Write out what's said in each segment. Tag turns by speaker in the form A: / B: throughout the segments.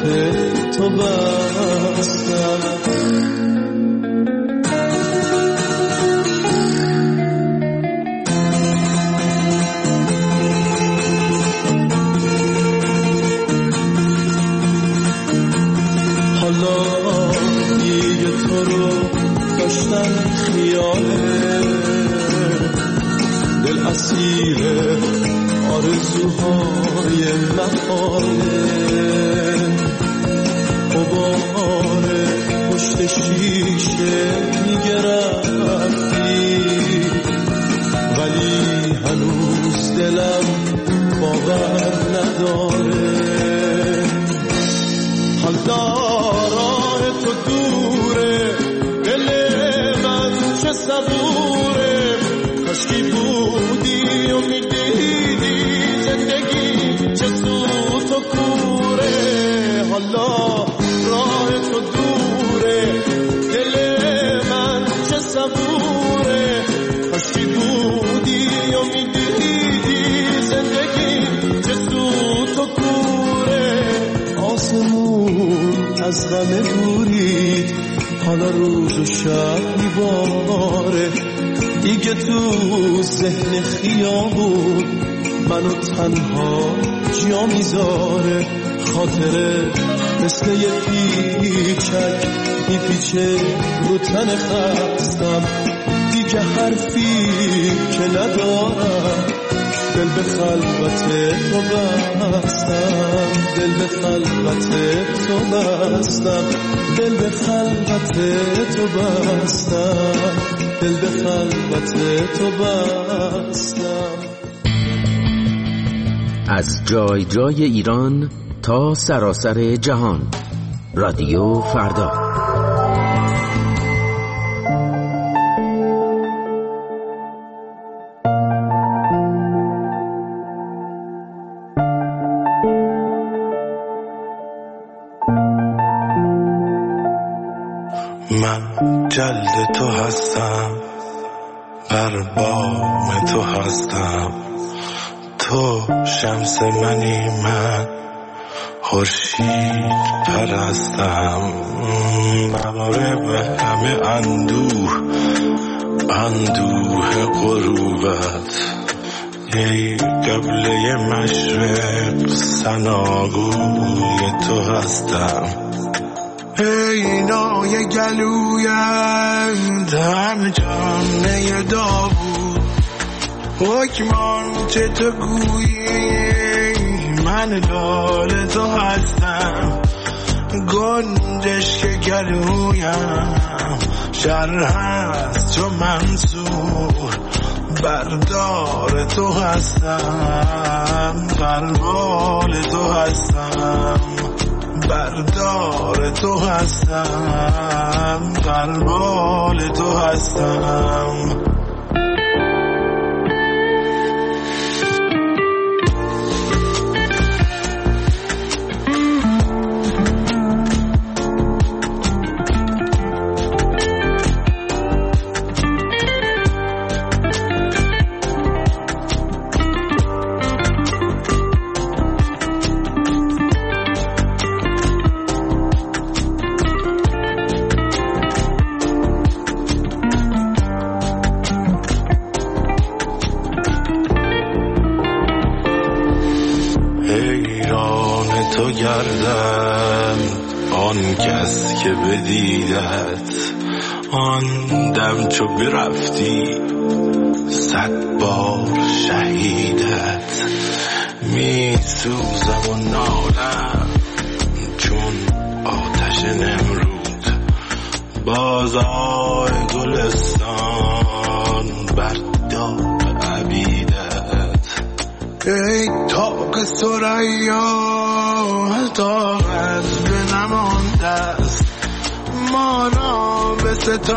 A: تو بستم. حالا دیگه تو رو داشتن خیاله، دل اسیر آرزوهای محاله، غبار پشت شیشه میگرفتی ولی هنوز دلم باور نداره. حالا راه تو دوره، دل من چه صبوره، کاشکی بودی و میدیدی زندگی چه سوت و کوره. حالا راه تو دوره، دل من چه صبوره، کاشکی بودی و میدیدی زندگی چه سوت و کوره. آسمون از غم بورید، حالا روز و شب میباره، دیگه تو ذهن خیابون منو تنها جا میذاره. خاطره مثل یه پیچک میپیچه رو تن خستم، دیگه حرفی که ندارم، دل به خلوت تو بستم، دل به خلوت تو بستم، دل به خلوت تو بستم، دل به خلوت تو بستم.
B: از جای جای ایران تا سراسر جهان، رادیو فردا.
C: من جلد تو هستم، بر بام تو هستم، تو شمس منی، من خورشید پرستم. مغرب همه اندوه غروبت، ای قبله مشرق ثناگوی تو هستم. ای نای گلویت همه جانه داوود، حکمان چه تو گویی من لال تو هستم. گنجش که گلویم شر هست چو منصور، بردار تو هستم، بروال تو هستم، بردار تو هستم، بروال تو هستم. تو گردن آن کس که بدیدت، آن دم چو برفتی 100 بار شهیدت. می سوزم و نالم چون آتش نمرود، بازار گلستان بر داغ عبیدت. ای طاق ثریا طاقت به نمانده است، مانا به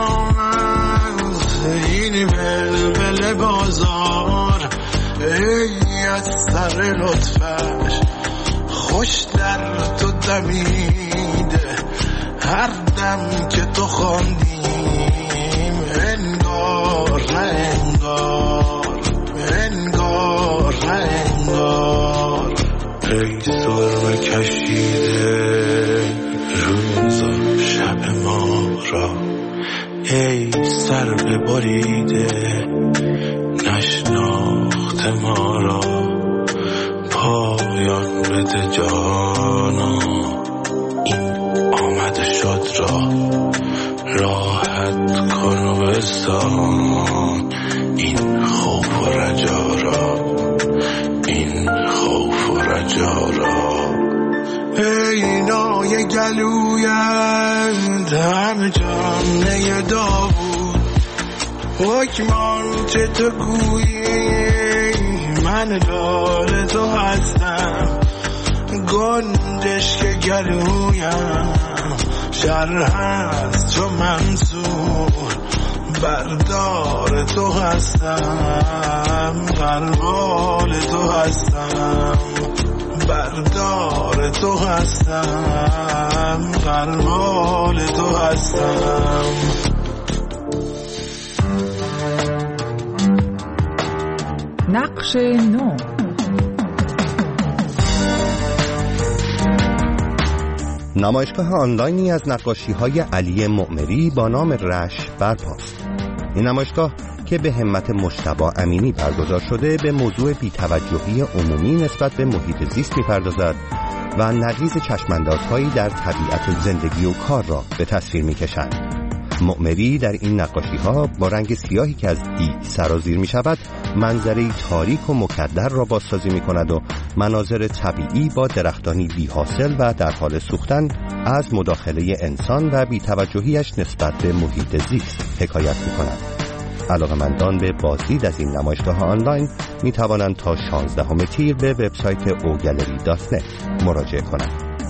C: ستامت این بلبل بازار. ای از سر لطفش خوش در تو دمیده، هر دم که تو خواندیم انگار نه انگار، انگار نه انگار. ای سرمه کشیده شد راحت کن و بسان این خوف و رجا را، این خوف و رجا را. ای نای گلویت همه جامعه داوود، حکمان چه تو گویی من لال تو هستم، گنجش که گلویم شر هست چو منصور، بردار تو هستم، غربال تو هستم، بردار تو هستم، غربال تو هستم.
D: نقش نو.
E: نمایشگاه آنلاینی از نقاشی‌های علی معمری با نام رش برپاست. این نمایشگاه که به همت مجتبی امینی برگزار شده به موضوع بی‌توجهی عمومی نسبت به محیط زیست می‌پردازد و نقیض چشم‌اندازهایی در طبیعت زندگی و کار را به تصویر می‌کشد. معمری در این نقاشی‌ها با رنگ سیاهی که از دیگ سرازیر می‌شود، منظره‌ای تاریک و مکدر را بازسازی می‌کند و مناظر طبیعی با درختانی بی‌حاصل و در حال سوختن از مداخله انسان و بی‌توجهیش نسبت به محیط زیست حکایت می‌کند. علاقه‌مندان به بازدید از این نمایشگاه آنلاین می‌توانند تا 16 تیر به وبسایت ogallery.net مراجعه کنند.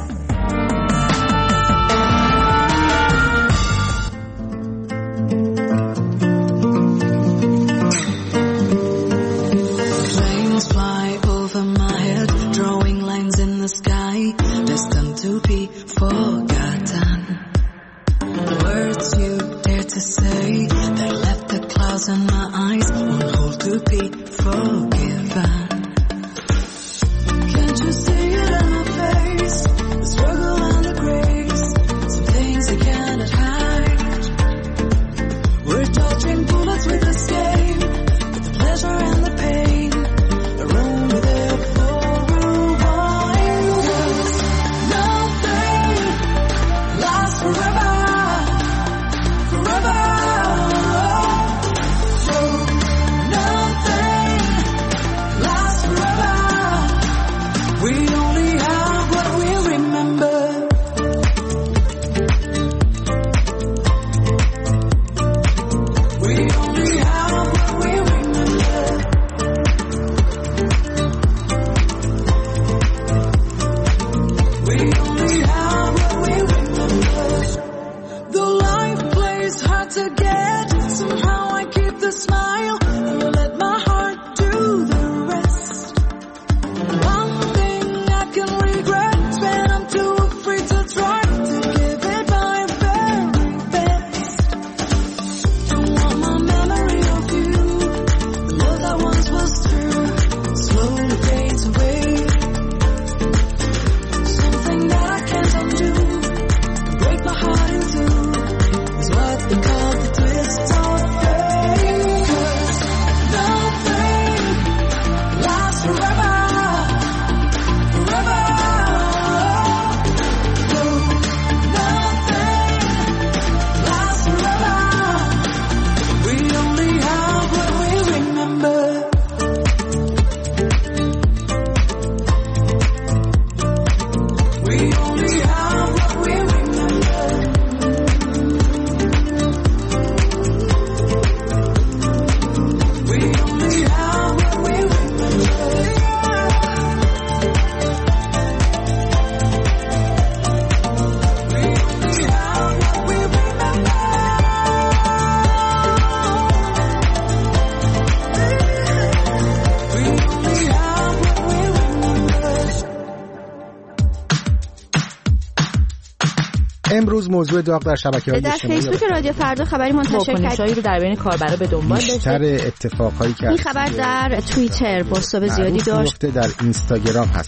F: امروز موضوع داغ در شبکه‌های اجتماعی
G: در فیسبوک رادیو فردا خبری منتشر کرد
D: رو در بین کاربرا به دنبال داشته.
F: بیشتر اتفاقایی که
G: این خبر در توییتر بازتاب زیادی داشت،
F: در اینستاگرام هست.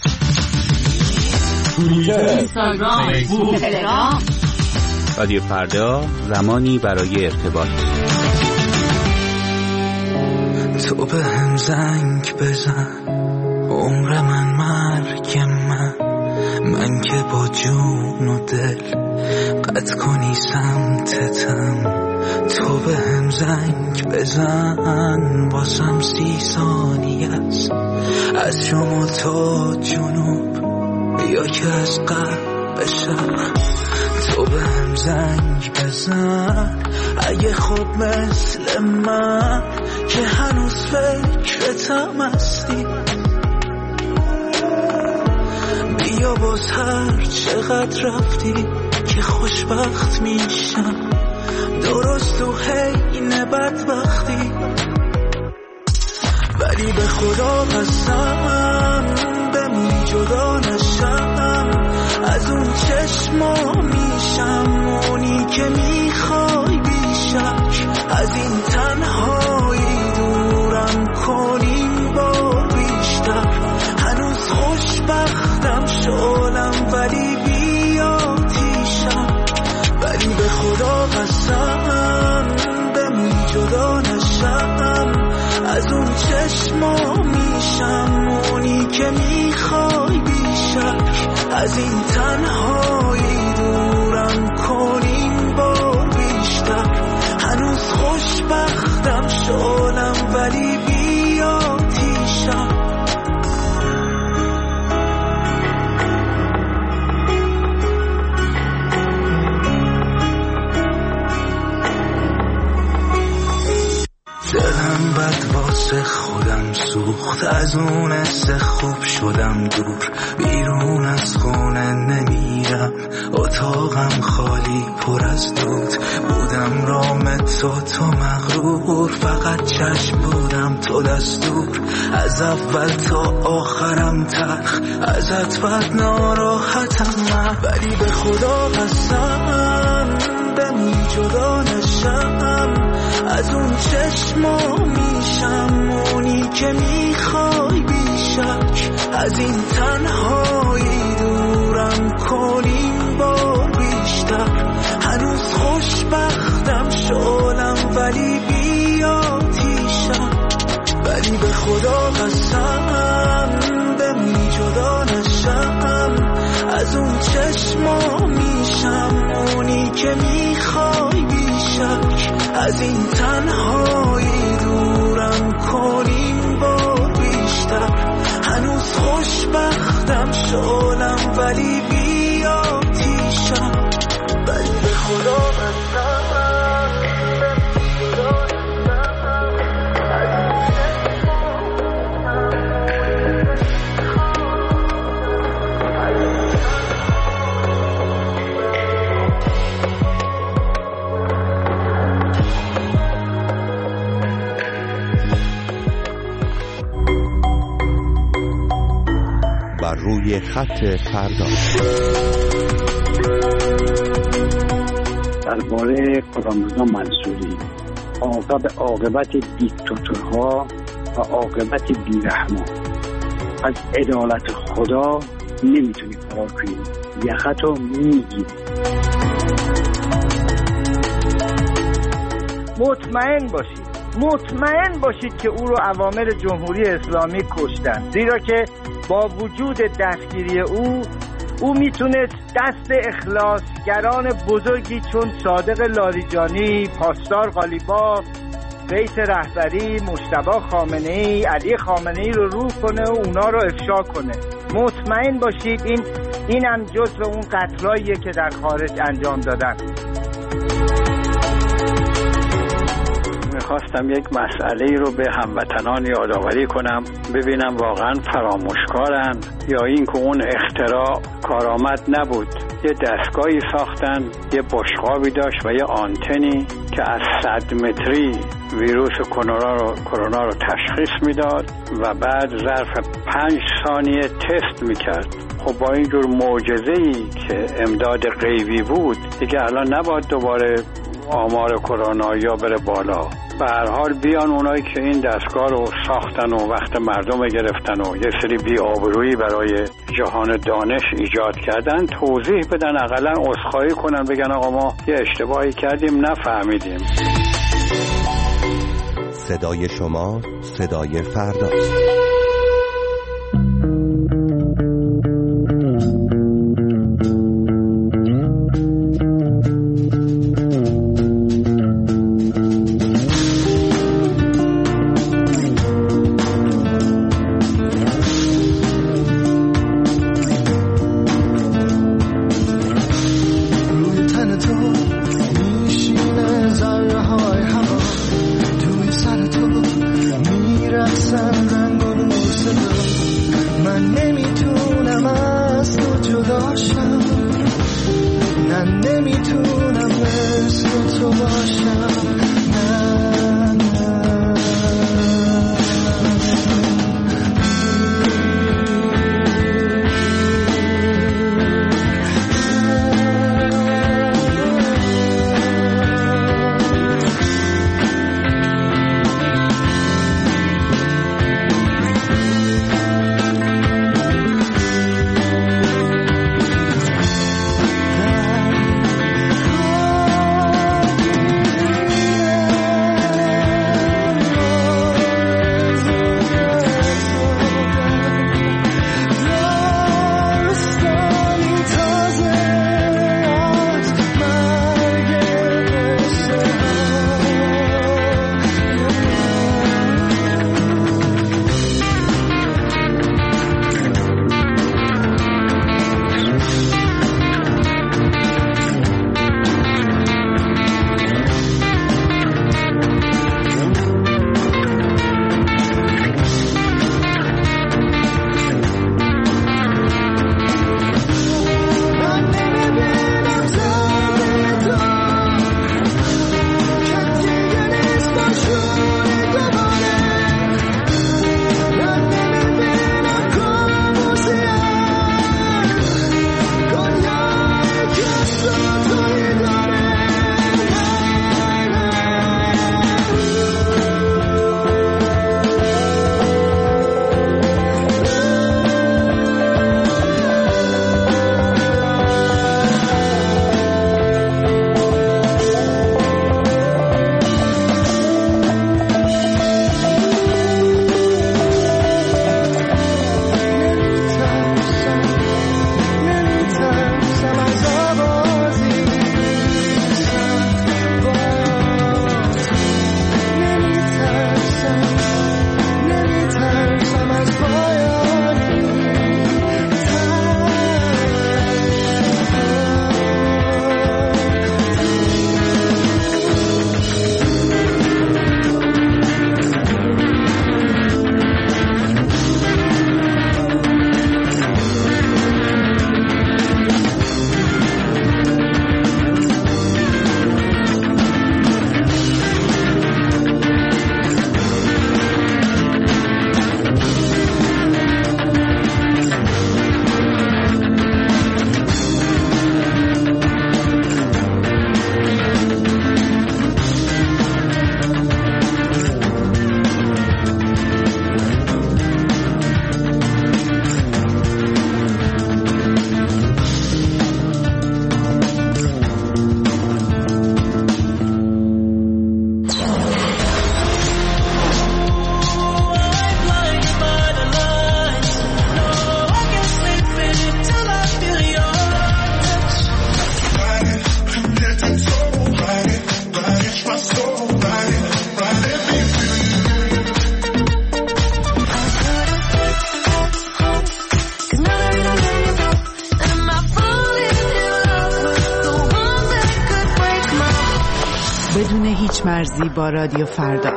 D: اینستاگرام، فیسبوک، تلگرام.
H: رادیو فردا، زمانی برای ارتباط.
I: تو به هم زنگ بزن، عمر من مرگ من که با جون و دل قطع سمتتم، تو به هم زنگ بزن، بازم 30 ثانیه است از شما تا جنوب، یا که از غرب به شرق. تو به هم زنگ بزن اگه خوب مثل من که هنوز فکرتم هستی، بیا باز هر چقدر رفتی که خوشبخت میشم، درست تو حین بدبختی. ولی به خدا قسم بمونی جدا نشم از اون چشما، میشم اونی که میخوای بیشک، از این تنهایی دورم کنیم بار بیشتر. هنوز خوشبختم شلم ولی بیا تیشم، ولی به خدا قسم بمونی جدا نشم از اون چشما، میشم اونی که میخوای بیشک، از این تنهایی دورم کنیم بار بیشتر. هنوز خوشبختم شلم ولی بیا تیشم. دلم بد واسه خودم سوخت، از اون حس خوب شدم دور، بیرون از خونه نمیرم، اتاقم خالی پر از دود. بودم رام تو مغرور، فقط چشم بودم تو دستور، از اول تا آخرم تلخ، ازت بد ناراحتم من. ولی به خدا قسم بمونی جدا نشم از اون چشما، میشم اونی که میخوای بیشک، از این تنهایی دورم کنیم بار بیشتر. هنوز خوشبختم شلم ولی بیا تیشم، ولی به خدا قسم بمونی جدا نشم از اون چشما، میشم اونی که میخوای بیشک، از این تنهایی دورم کنیم بار بیشتر. هنوز خوشبختم شلم ولی بیا تیشم، ولی به خدا قسم
E: بر روی خط فردا.
J: درباره غلامرضا منصوری، عاقبت دیکتاتورها و عاقبت بیرحمان، از عدالت خدا نمیتونی فرار کنی، یخطو میگیری.
K: مطمئن باشید که او رو اوامر جمهوری اسلامی کشتن، زیرا که با وجود دستگیری او میتونست دست اخلاصگران بزرگی چون صادق لاریجانی، پاسدار قالیباف، رئیس رهبری، مجتبی خامنه‌ای، علی خامنه‌ای رو روح کنه و اونا رو افشا کنه. مطمئن باشید این هم جزو اون قتلاییه که در خارج انجام دادن.
J: میخواستم یک مسئله رو به هموطنان یادآوری کنم، ببینم واقعا فراموشکارن یا این که اون اختراع کارآمد نبود. یه دستگاهی ساختن، یه بشقابی داشت و یه آنتنی که از 100 متری ویروس کرونا رو تشخیص میداد و بعد ظرف 5 ثانیه تست میکرد. خب با اینجور معجزه‌ای که امداد غیبی بود، دیگه الان نباید دوباره آمار کرونا یا بره بالا. به هر حال بیان اونایی که این دستگاه رو ساختن و وقت مردم گرفتن و یه سری بی‌آبرویی برای جهان دانش ایجاد کردن، توضیح بدن، اقلا عذرخواهی کنن، بگن آقا ما یه اشتباهی کردیم، نفهمیدیم.
E: صدای شما صدای فرداست.
C: من نمیتونم مثل تو باشم.
D: بدون هیچ مرزی با رادیو فردا.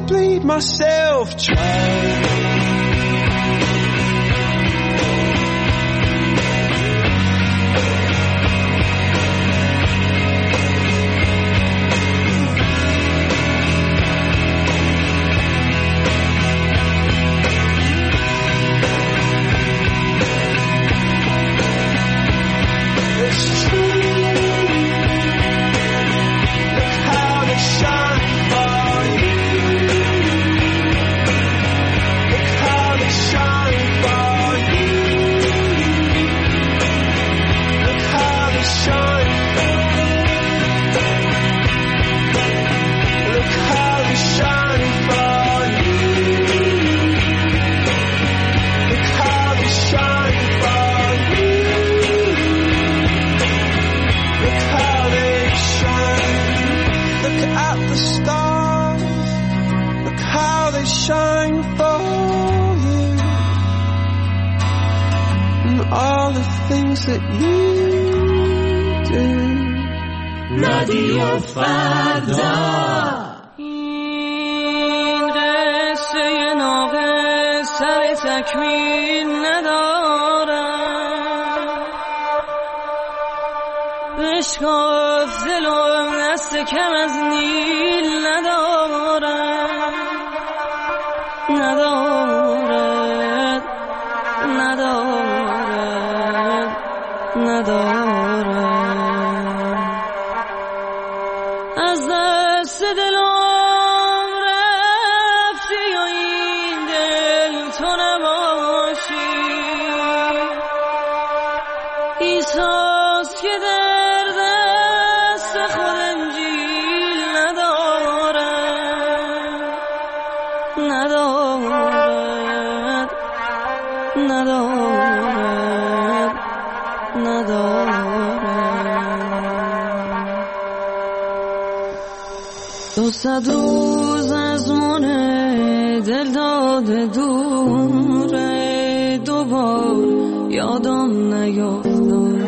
C: bleed myself dry. That you do.
L: رادیو فردا
M: این قصه ناقص سر تکمیل ندارم بشکاف دل و دست کم از نیل ندارم ندارد از دست دلم رفتی و این دل تو نباشی ایساس که در دست خود انجیل دوصد روز از من دل داده دوره دوبار یادم نیافتم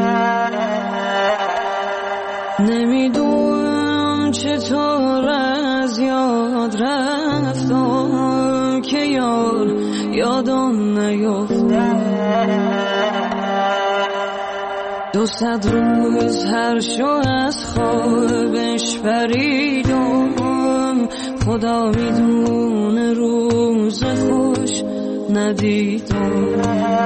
M: نمیدونم چطور از یاد رفتم که یادم نیافتم 200 روز هر شو از خوابش پریدم خدا میدونه روز خوش ندیدم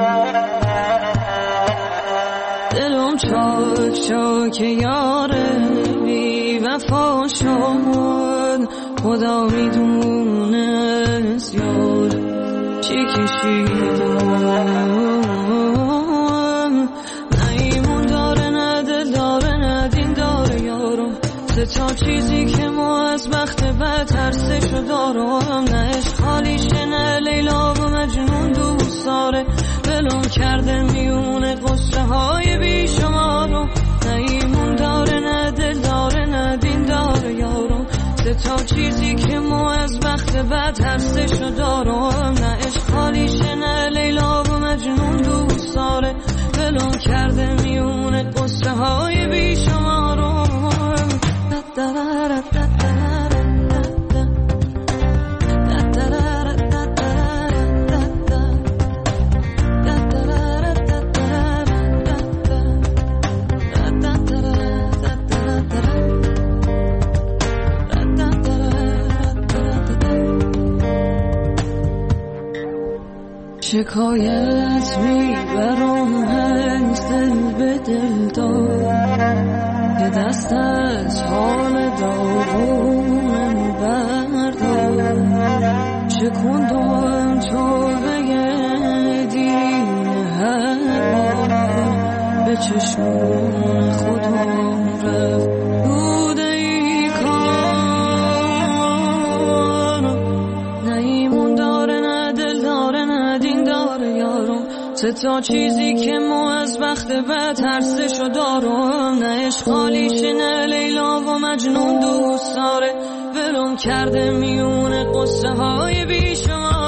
M: دلم چاک چاک یاره بی وفا شد خدا میدونه زیاد چی کشیدم تا چیزی که ما از بخت بد ترسشو دارم نه عشق خالیشه نه لیلا و مجنون دوست داره دلم کرده میونه قصه های بیشمارم نه ایمون داره نه دل داره نه دین داره یارم تا چیزی که ما از بخت بد ترسشو دارم نه عشق خالیشه نه لیلا و مجنون دوست داره دلم کرده میونه قصه های بیشمارم شکایت میبرم از دل به دل دار که دست از حال داغونم بردار شکندم تو بگه دین هر بار به چشمون خودم رفت بوده ای کار نه ایمون داره نه دل داره نه دین داره یارم تا چیزی که ما از بخت بد ترسشو دارم نه عشق خالیشه نه لیلا و مجنون دوست داره ولم کرده میونه قصه های بیشمار